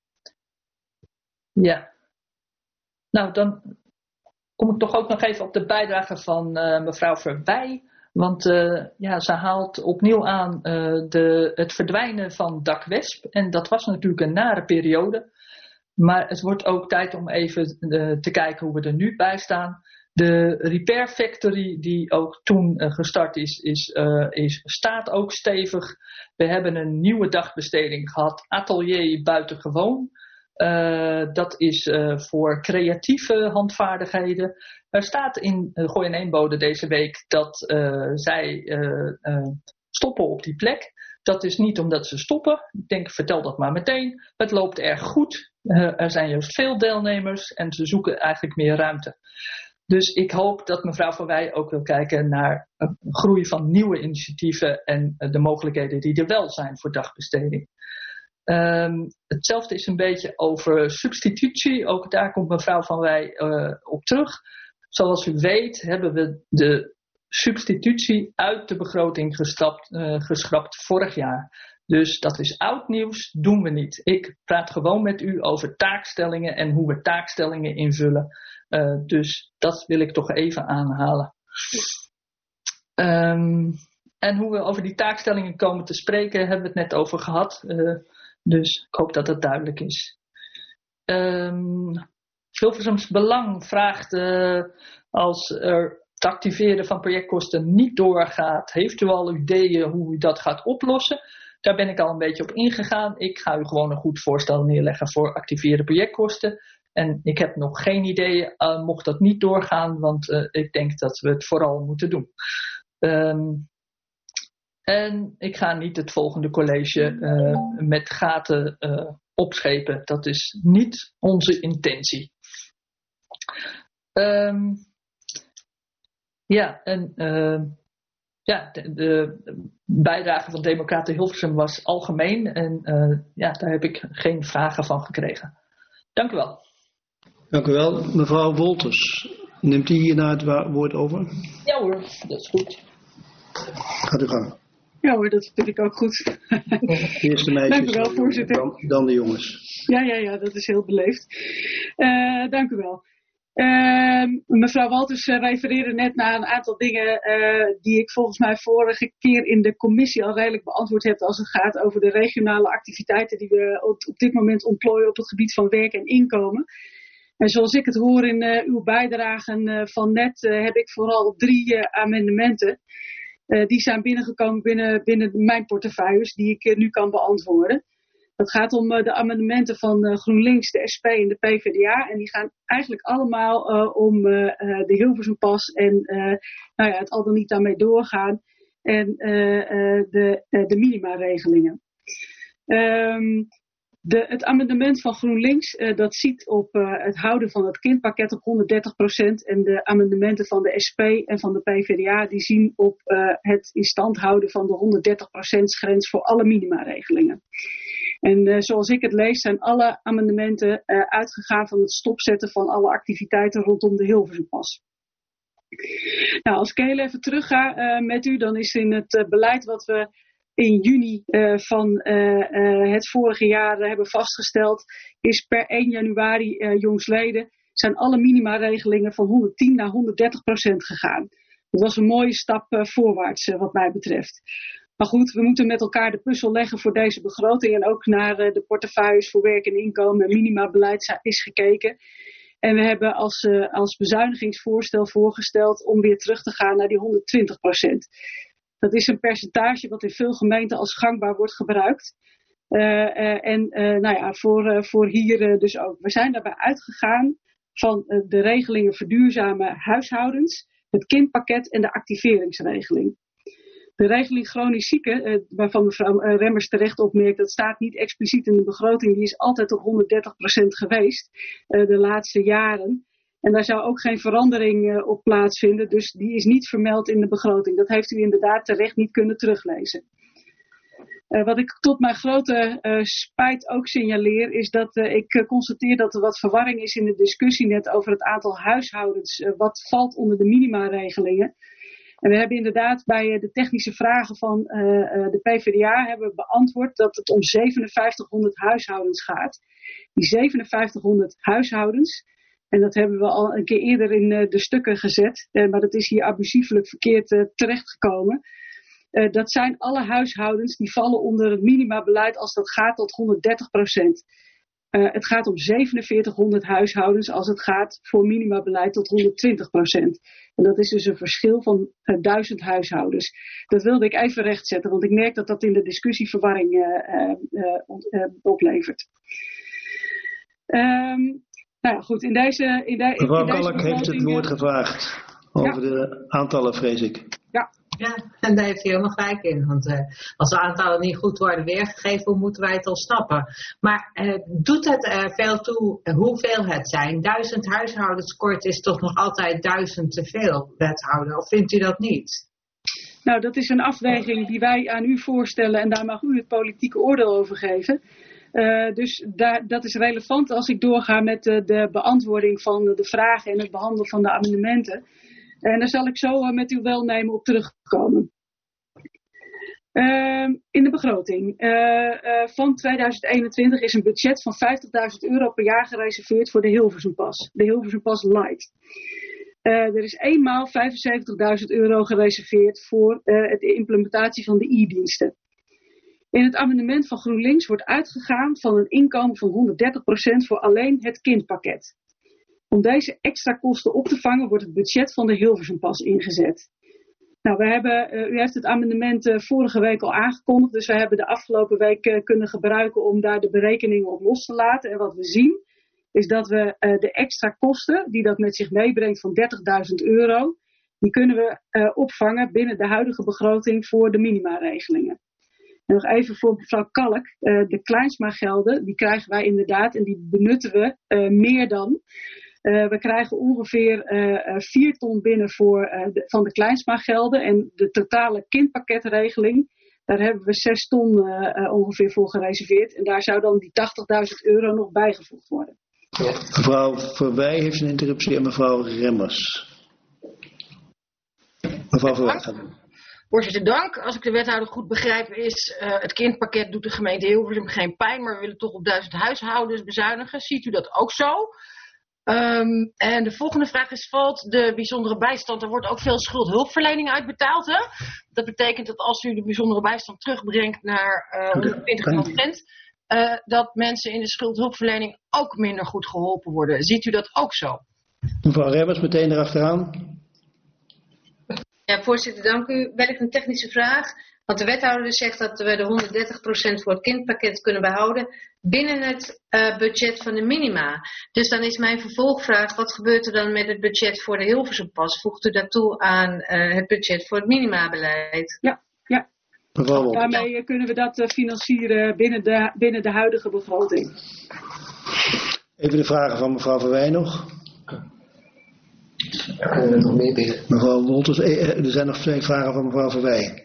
Ja, nou dan kom ik toch ook nog even op de bijdrage van uh, mevrouw Verwij. Want uh, ja, ze haalt opnieuw aan uh, de, het verdwijnen van Dak Wesp. En dat was natuurlijk een nare periode. Maar het wordt ook tijd om even uh, te kijken hoe we er nu bij staan. De Repair Factory die ook toen uh, gestart is, is, uh, is, staat ook stevig. We hebben een nieuwe dagbesteding gehad, Atelier Buitengewoon. Uh, dat is uh, voor creatieve handvaardigheden. Er staat in uh, Gooi en Eenbode deze week dat uh, zij uh, uh, stoppen op die plek. Dat is niet omdat ze stoppen. Ik denk, vertel dat maar meteen. Het loopt erg goed. Uh, er zijn juist veel deelnemers en ze zoeken eigenlijk meer ruimte. Dus ik hoop dat mevrouw Van Wij ook wil kijken naar een groei van nieuwe initiatieven en uh, de mogelijkheden die er wel zijn voor dagbesteding. Um, hetzelfde is een beetje over substitutie. Ook daar komt mevrouw Van Wij uh, op terug. Zoals u weet hebben we de substitutie uit de begroting gestapt, uh, geschrapt vorig jaar. Dus dat is oud nieuws, doen we niet. Ik praat gewoon met u over taakstellingen en hoe we taakstellingen invullen. Uh, dus dat wil ik toch even aanhalen. Um, en hoe we over die taakstellingen komen te spreken, hebben we het net over gehad. Uh, dus ik hoop dat dat duidelijk is. Um, Hilvershams Belang vraagt uh, als er het activeren van projectkosten niet doorgaat, heeft u al ideeën hoe u dat gaat oplossen? Daar ben ik al een beetje op ingegaan. Ik ga u gewoon een goed voorstel neerleggen voor activeren projectkosten. En ik heb nog geen ideeën, uh, mocht dat niet doorgaan, want uh, ik denk dat we het vooral moeten doen. Um, En ik ga niet het volgende college uh, met gaten uh, opschepen. Dat is niet onze intentie. Um, ja, en uh, ja, de, de bijdrage van Democraten Hilversum was algemeen. En uh, ja, daar heb ik geen vragen van gekregen. Dank u wel.
Dank u wel. Mevrouw Wolters, neemt u hierna het woord over?
Ja hoor, dat is goed.
Gaat u gang.
Ja hoor, dat vind ik ook goed.
Eerst de meisjes,
dank u wel, voorzitter.
Dan, dan de jongens.
Ja, ja, ja, dat is heel beleefd. Uh, dank u wel. Uh, mevrouw Walters uh, refereerde net naar een aantal dingen uh, die ik volgens mij vorige keer in de commissie al redelijk beantwoord heb als het gaat over de regionale activiteiten die we op, op dit moment ontplooien op het gebied van werk en inkomen. En zoals ik het hoor in uh, uw bijdragen uh, van net uh, heb ik vooral drie uh, amendementen. Uh, die zijn binnengekomen binnen, binnen mijn portefeuilles die ik uh, nu kan beantwoorden. Het gaat om uh, de amendementen van uh, GroenLinks, de S P en de P V D A. En die gaan eigenlijk allemaal uh, om uh, uh, de Hilversumpas en uh, nou ja, het al dan niet daarmee doorgaan. En uh, uh, de, uh, de minimaregelingen. Um, de, het amendement van GroenLinks uh, dat ziet op uh, het houden van het kindpakket op honderddertig procent. En de amendementen van de S P en van de P V D A die zien op uh, het in stand houden van de honderddertig procent grens voor alle minimaregelingen. En uh, zoals ik het lees zijn alle amendementen uh, uitgegaan van het stopzetten van alle activiteiten rondom de Hilversumpas. Nou, als ik heel even terug ga uh, met u, dan is in het uh, beleid wat we in juni uh, van uh, uh, het vorige jaar uh, hebben vastgesteld, is per één januari uh, jongsleden zijn alle minimaregelingen van honderdtien naar honderddertig procent gegaan. Dat was een mooie stap uh, voorwaarts uh, wat mij betreft. Maar goed, we moeten met elkaar de puzzel leggen voor deze begroting en ook naar uh, de portefeuilles voor werk en inkomen en minimabeleid is gekeken. En we hebben als, uh, als bezuinigingsvoorstel voorgesteld om weer terug te gaan naar die honderdtwintig procent. Dat is een percentage wat in veel gemeenten als gangbaar wordt gebruikt. Uh, uh, en uh, nou ja, voor, uh, voor hier uh, dus ook. We zijn daarbij uitgegaan van uh, de regelingen verduurzamen huishoudens, het kindpakket en de activeringsregeling. De regeling chronisch zieken, uh, waarvan mevrouw uh, Remmers terecht opmerkt, dat staat niet expliciet in de begroting, die is altijd op honderddertig procent geweest uh, de laatste jaren. En daar zou ook geen verandering uh, op plaatsvinden, dus die is niet vermeld in de begroting. Dat heeft u inderdaad terecht niet kunnen teruglezen. Uh, wat ik tot mijn grote uh, spijt ook signaleer, is dat uh, ik uh, constateer dat er wat verwarring is in de discussie net over het aantal huishoudens, uh, wat valt onder de minimaregelingen. En we hebben inderdaad bij de technische vragen van uh, de P V D A hebben we beantwoord dat het om zevenenvijftighonderd huishoudens gaat. Die zevenenvijftighonderd huishoudens, en dat hebben we al een keer eerder in uh, de stukken gezet, uh, maar dat is hier abusiefelijk verkeerd uh, terechtgekomen. Uh, dat zijn alle huishoudens die vallen onder het minimabeleid als dat gaat tot honderddertig procent. Uh, het gaat om zevenenveertighonderd huishoudens als het gaat voor minimabeleid tot honderdtwintig procent. En dat is dus een verschil van uh, duizend huishoudens. Dat wilde ik even rechtzetten, want ik merk dat dat in de discussie verwarring uh, uh, uh, oplevert. Um, nou ja, goed, in deze... In de,
Mevrouw
in deze
Kalk heeft het woord gevraagd over ja. de aantallen, vrees ik.
Ja.
Ja, en daar heeft hij helemaal gelijk in. Want uh, als de aantallen niet goed worden weergegeven, moeten wij het al snappen. Maar uh, doet het uh, veel toe uh, hoeveel het zijn? Duizend huishoudens kort is toch nog altijd duizend te veel, wethouder? Of vindt u dat niet?
Nou, dat is een afweging die wij aan u voorstellen en daar mag u het politieke oordeel over geven. Uh, dus daar, dat is relevant als ik doorga met uh, de beantwoording van de vragen en het behandelen van de amendementen. En daar zal ik zo uh, met uw welnemen op terugkomen. Uh, in de begroting uh, uh, van tweeduizend eenentwintig is een budget van vijftigduizend euro per jaar gereserveerd voor de Hilversumpas. De Hilversumpas Light. Uh, er is eenmaal vijfenzeventigduizend euro gereserveerd voor uh, de implementatie van de e-diensten. In het amendement van GroenLinks wordt uitgegaan van een inkomen van honderddertig procent voor alleen het kindpakket. Om deze extra kosten op te vangen wordt het budget van de Hilversumpas ingezet. Nou, we hebben, uh, u heeft het amendement uh, vorige week al aangekondigd, dus we hebben de afgelopen week uh, kunnen gebruiken om daar de berekeningen op los te laten. En wat we zien is dat we uh, de extra kosten die dat met zich meebrengt van dertigduizend euro, die kunnen we uh, opvangen binnen de huidige begroting voor de minimaregelingen. En nog even voor mevrouw Kalk, uh, de Kleinsma-gelden, die krijgen wij inderdaad en die benutten we uh, meer dan. Uh, we krijgen ongeveer uh, vier ton binnen voor, uh, de, van de Kleinsma-gelden en de totale kindpakketregeling, daar hebben we zes ton uh, uh, ongeveer voor gereserveerd. En daar zou dan die tachtigduizend euro nog bijgevoegd worden.
Ja. Mevrouw Verwij heeft een interruptie en mevrouw Remmers. Mevrouw Verwij gaat doen.
Voorzitter, dank. Als ik de wethouder goed begrijp is, uh, het kindpakket doet de gemeente Hilversum geen pijn, maar we willen toch op duizend huishoudens bezuinigen. Ziet u dat ook zo? Um, en de volgende vraag is, valt de bijzondere bijstand, er wordt ook veel schuldhulpverlening uitbetaald. Hè? Dat betekent dat als u de bijzondere bijstand terugbrengt naar uh, honderdtwintig procent, uh, dat mensen in de schuldhulpverlening ook minder goed geholpen worden. Ziet u dat ook zo?
Mevrouw Remmers, meteen erachteraan.
Ja, voorzitter, dank u. Wellicht een technische vraag. Want de wethouder dus zegt dat we de honderddertig procent voor het kindpakket kunnen behouden binnen het uh, budget van de minima. Dus dan is mijn vervolgvraag, wat gebeurt er dan met het budget voor de Hilversumpas? Voegt u dat toe aan uh, het budget voor het minimabeleid?
Ja, ja. Daarmee uh, kunnen we dat uh, financieren binnen de, binnen de huidige begroting.
Even de vragen van mevrouw Verwij nog.
Uh, nog meer binnen.
Mevrouw Wolters, er zijn nog twee vragen van mevrouw Verwij.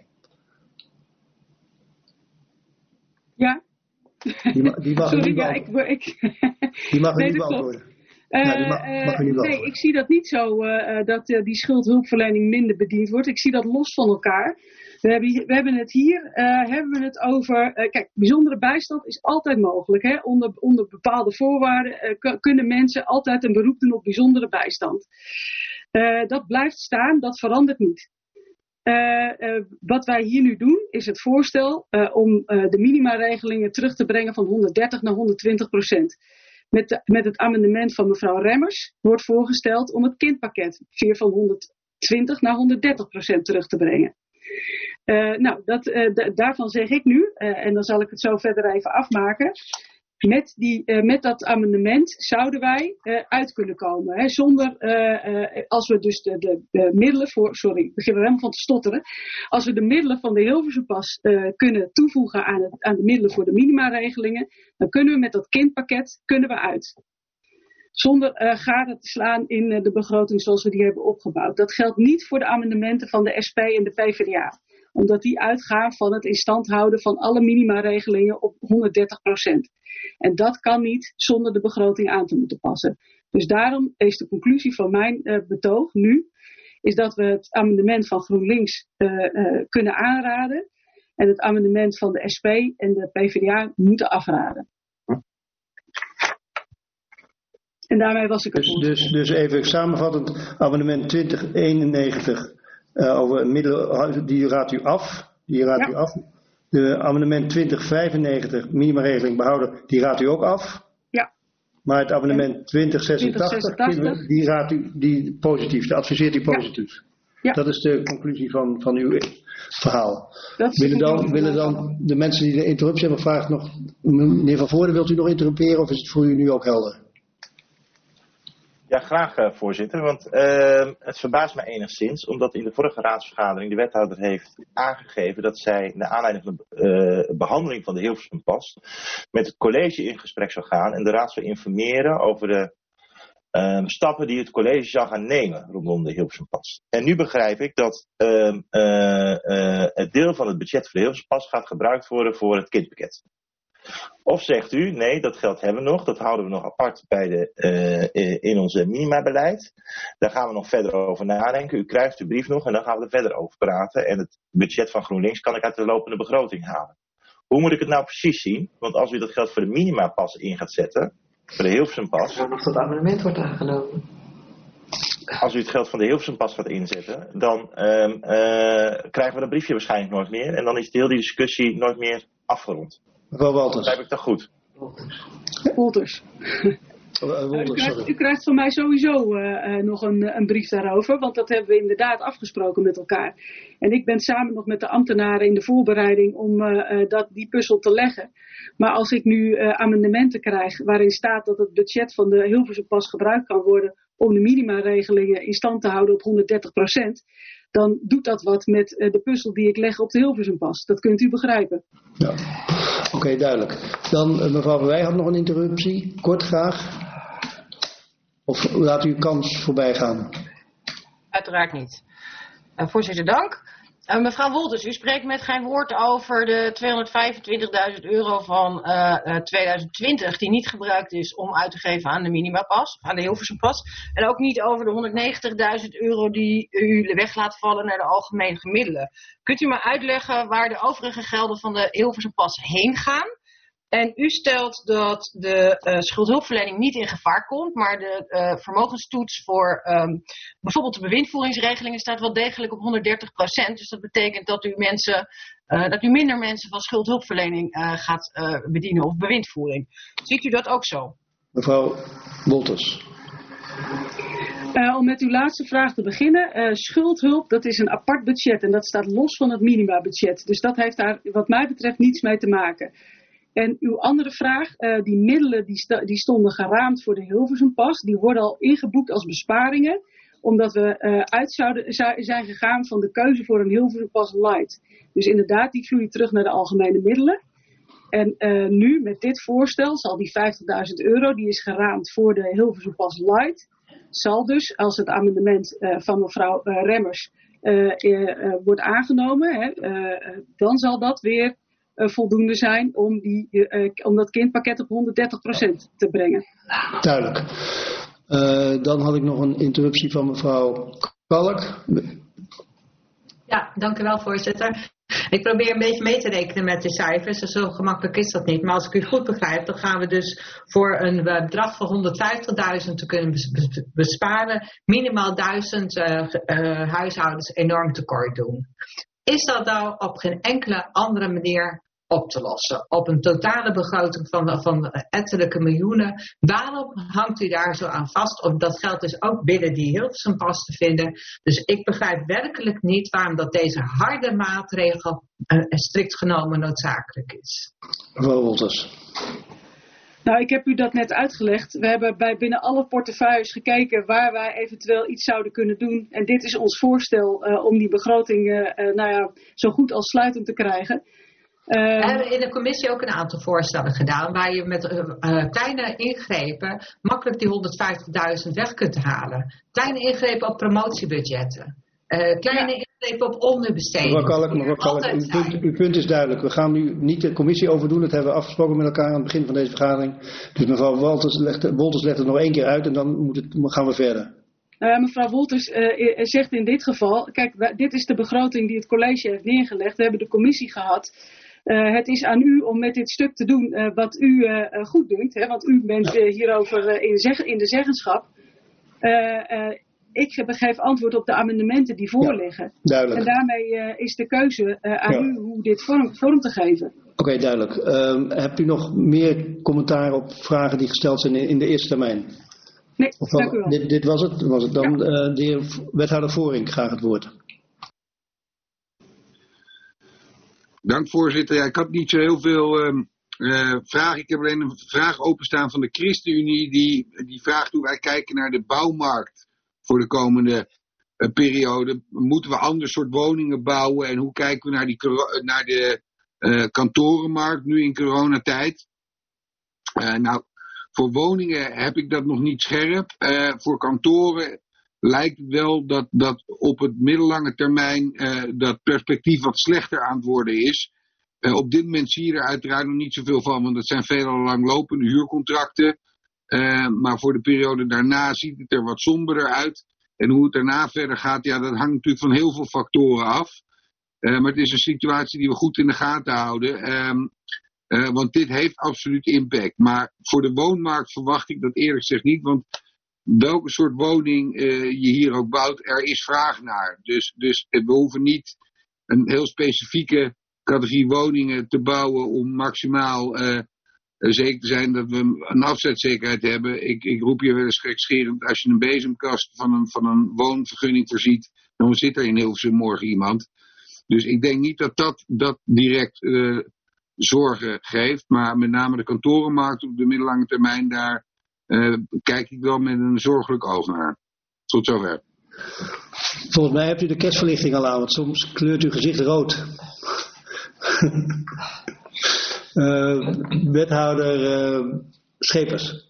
Ja.
Die mag, die mag
Sorry,
niet
ja, ik, ik...
Die mag
nee,
niet
dat
beantwoorden.
Uh,
ja, die mag, mag niet
nee, ik zie dat niet zo, uh, dat uh, die schuldhulpverlening minder bediend wordt. Ik zie dat los van elkaar. We hebben, we hebben het hier uh, hebben we het over... Uh, kijk, bijzondere bijstand is altijd mogelijk. Hè? Onder, onder bepaalde voorwaarden uh, k- kunnen mensen altijd een beroep doen op bijzondere bijstand. Uh, dat blijft staan, dat verandert niet. Uh, uh, wat wij hier nu doen is het voorstel uh, om uh, de minimaregelingen terug te brengen van honderddertig naar honderdtwintig procent. Met, de, met het amendement van mevrouw Remmers wordt voorgesteld om het kindpakket weer van honderdtwintig naar honderddertig procent terug te brengen. Uh, nou, dat, uh, d- daarvan zeg ik nu, uh, en dan zal ik het zo verder even afmaken. Met, die, uh, met dat amendement zouden wij uh, uit kunnen komen. Hè, zonder, uh, uh, als we dus de, de, de middelen voor, sorry, ik begin er helemaal van te stotteren. Als we de middelen van de Hilversumpas uh, kunnen toevoegen aan, het, aan de middelen voor de minimaregelingen, dan kunnen we met dat kindpakket kunnen we uit. Zonder uh, gaten te slaan in uh, de begroting zoals we die hebben opgebouwd. Dat geldt niet voor de amendementen van de S P en de P v d A. Omdat die uitgaan van het in stand houden van alle minimaregelingen op honderddertig procent. En dat kan niet zonder de begroting aan te moeten passen. Dus daarom is de conclusie van mijn uh, betoog nu, is dat we het amendement van GroenLinks uh, uh, kunnen aanraden. En het amendement van de S P en de P v d A moeten afraden. En daarmee was ik het.
Dus, dus, dus even samenvattend, amendement twintig eenennegentig uh, over middelen, die raadt u af. Die raadt ja. u af. De amendement twintig vijfennegentig, minimaregeling behouden, die raadt u ook af.
Ja.
Maar het amendement twintig zesentachtig, die raadt u die positief, die adviseert u positief. Ja. Ja. Dat is de conclusie van, van uw verhaal. Willen dan, willen dan de mensen die de interruptie hebben gevraagd nog, meneer Van Voorde, wilt u nog interrumperen of is het voor u nu ook helder?
Ja, graag uh, voorzitter, want uh, het verbaast me enigszins, omdat in de vorige raadsvergadering de wethouder heeft aangegeven dat zij, naar aanleiding van de uh, behandeling van de Hilversumpas, met het college in gesprek zou gaan en de raad zou informeren over de uh, stappen die het college zou gaan nemen rondom de Hilversumpas. En nu begrijp ik dat uh, uh, uh, het deel van het budget voor de Hilversumpas gaat gebruikt worden voor het kindpakket. Of zegt u, nee, dat geld hebben we nog, dat houden we nog apart bij de, uh, in ons minimabeleid. Daar gaan we nog verder over nadenken. U krijgt uw brief nog en dan gaan we er verder over praten. En het budget van GroenLinks kan ik uit de lopende begroting halen. Hoe moet ik het nou precies zien? Want als u dat geld voor de minimapas in gaat zetten, voor de Hilversumpas.
Als dat amendement wordt aangenomen.
Als u het geld van de Hilversumpas gaat inzetten, dan uh, uh, krijgen we dat briefje waarschijnlijk nooit meer. En dan is de hele discussie nooit meer afgerond.
Mevrouw Wolters.
Begrijp ik dat goed?
Wolters.
Uh, Wolters,
u, krijgt, u krijgt van mij sowieso uh, uh, nog een, een brief daarover, want dat hebben we inderdaad afgesproken met elkaar. En ik ben samen nog met de ambtenaren in de voorbereiding om uh, uh, dat, die puzzel te leggen. Maar als ik nu uh, amendementen krijg waarin staat dat het budget van de Hilversumpas gebruikt kan worden om de minimaregelingen in stand te houden op honderddertig procent, dan doet dat wat met uh, de puzzel die ik leg op de Hilversumpas. Dat kunt u begrijpen.
Ja, oké, okay, duidelijk. Dan uh, mevrouw Van Wij had nog een interruptie. Kort graag. Of laat u uw kans voorbij gaan? Uiteraard
niet. Uh, voorzitter, dank. Uh, mevrouw Wolters, u spreekt met geen woord over de tweehonderdvijfentwintigduizend euro van uh, uh, tweeduizend twintig die niet gebruikt is om uit te geven aan de minimapas, aan de Hilversumpas. En ook niet over de honderdnegentigduizend euro die u weg laat vallen naar de algemene gemiddelen. Kunt u me uitleggen waar de overige gelden van de Hilversumpas heen gaan? En u stelt dat de uh, schuldhulpverlening niet in gevaar komt, maar de uh, vermogenstoets voor um, bijvoorbeeld de bewindvoeringsregelingen staat wel degelijk op honderddertig procent. Dus dat betekent dat u, mensen, uh, dat u minder mensen van schuldhulpverlening uh, gaat uh, bedienen of bewindvoering. Ziet u dat ook zo?
Mevrouw Wolters.
Uh, om met uw laatste vraag te beginnen. Uh, schuldhulp, dat is een apart budget en dat staat los van het minimabudget. Dus dat heeft daar wat mij betreft niets mee te maken. En uw andere vraag, uh, die middelen die, st- die stonden geraamd voor de Hilversumpas, die worden al ingeboekt als besparingen, omdat we uh, uit zouden, z- zijn gegaan van de keuze voor een Hilversumpas Light. Dus inderdaad, die vloeien terug naar de algemene middelen. En uh, nu, met dit voorstel, zal die vijftigduizend euro, die is geraamd voor de Hilversumpas Light, zal dus, als het amendement uh, van mevrouw uh, Remmers uh, uh, uh, wordt aangenomen, hè, uh, dan zal dat weer Uh, voldoende zijn om, die, uh, om dat kindpakket op honderddertig procent te brengen.
Duidelijk. Uh, dan had ik nog een interruptie van mevrouw Kalk.
Ja, dank u wel, voorzitter. Ik probeer een beetje mee te rekenen met de cijfers. Dus zo gemakkelijk is dat niet. Maar als ik u goed begrijp, dan gaan we dus voor een bedrag van honderdvijftigduizend te kunnen besparen, minimaal duizend uh, uh, huishoudens enorm tekort doen. Is dat nou op geen enkele andere manier op te lossen? Op een totale begroting van, van ettelijke miljoenen. Waarom hangt u daar zo aan vast? Of dat geld is ook binnen die Hilversumpas te vinden. Dus ik begrijp werkelijk niet waarom dat deze harde maatregel uh, strikt genomen noodzakelijk is.
Mevrouw Wolters.
Nou, ik heb u dat net uitgelegd. We hebben bij binnen alle portefeuilles gekeken waar wij eventueel iets zouden kunnen doen. En dit is ons voorstel uh, om die begroting uh, uh, nou ja, zo goed als sluitend te krijgen.
Uh, we hebben in de commissie ook een aantal voorstellen gedaan waar je met uh, uh, kleine ingrepen makkelijk die honderdvijftigduizend weg kunt halen. Kleine ingrepen op promotiebudgetten. Uh, kleine ja. ingrepen op onderbestedingen.
Mevrouw Kalk, mevrouw Kalk, uw punt, uw punt is duidelijk. We gaan nu niet de commissie overdoen. Dat hebben we afgesproken met elkaar aan het begin van deze vergadering. Dus mevrouw Wolters legt, Wolters legt het nog één keer uit en dan moet het, gaan we verder.
Uh, mevrouw Wolters uh, zegt in dit geval, kijk, wij, dit is de begroting die het college heeft neergelegd. We hebben de commissie gehad. Uh, het is aan u om met dit stuk te doen uh, wat u uh, goed doet. Hè, want u bent uh, hierover uh, in, zeg, in de zeggenschap. Uh, uh, ik geef antwoord op de amendementen die voorliggen. Ja,
duidelijk.
En daarmee uh, is de keuze uh, aan ja. u hoe dit vorm, vorm te geven.
Oké, okay, duidelijk. Uh, hebt u nog meer commentaar op vragen die gesteld zijn in, in de eerste termijn?
Nee, of dank u wel.
Dit, dit was het. Was het dan ja. uh, de heer wethouder Voorink, graag het woord.
Dank voorzitter. Ja, ik had niet zo heel veel uh, uh, vragen. Ik heb alleen een vraag openstaan van de ChristenUnie. Die, die vraagt hoe wij kijken naar de bouwmarkt voor de komende uh, periode. Moeten we ander soort woningen bouwen? En hoe kijken we naar, die, naar de uh, kantorenmarkt nu in coronatijd? Uh, nou, voor woningen heb ik dat nog niet scherp. Uh, voor kantoren lijkt het wel dat, dat op het middellange termijn uh, dat perspectief wat slechter aan het worden is. Uh, op dit moment zie je er uiteraard nog niet zoveel van, want dat zijn veelal langlopende huurcontracten. Uh, maar voor de periode daarna ziet het er wat somberder uit. En hoe het daarna verder gaat, ja, dat hangt natuurlijk van heel veel factoren af. Uh, maar het is een situatie die we goed in de gaten houden. Um, uh, want dit heeft absoluut impact. Maar voor de woonmarkt verwacht ik dat eerlijk gezegd niet, want welke soort woning uh, je hier ook bouwt, er is vraag naar. Dus, dus we hoeven niet een heel specifieke categorie woningen te bouwen om maximaal uh, zeker te zijn dat we een afzetzekerheid hebben. Ik, ik roep je wel eens gekscherend, als je een bezemkast van een, van een woonvergunning voorziet, dan zit er in Hilversum morgen iemand. Dus ik denk niet dat dat, dat direct uh, zorgen geeft, maar met name de kantorenmarkt op de middellange termijn, daar uh, kijk ik wel met een zorgelijk oog naar. Tot zover.
Volgens mij hebt u de kerstverlichting al aan, want soms kleurt uw gezicht rood. uh, wethouder uh, Schepers.